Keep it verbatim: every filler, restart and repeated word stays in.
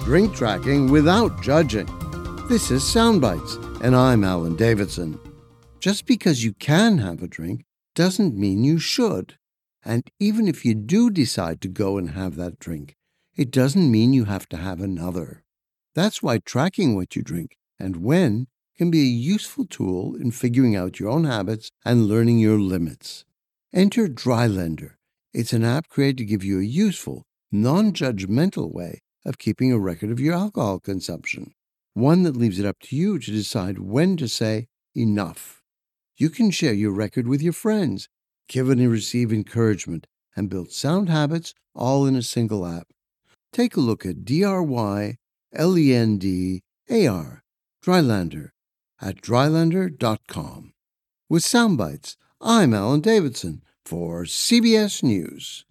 drink tracking without judging. This is Soundbites, and I'm Alan Davidson. Just because you can have a drink doesn't mean you should. And even if you do decide to go and have that drink, it doesn't mean you have to have another. That's why tracking what you drink and when can be a useful tool in figuring out your own habits and learning your limits. Enter Drylender. It's an app created to give you a useful, non-judgmental way of keeping a record of your alcohol consumption. One that leaves it up to you to decide when to say enough. You can share your record with your friends, give and receive encouragement, and build sound habits all in a single app. Take a look at D R Y L E N D A R, Drylender, at drylender dot com. With Soundbites, I'm Alan Davidson for C B S News.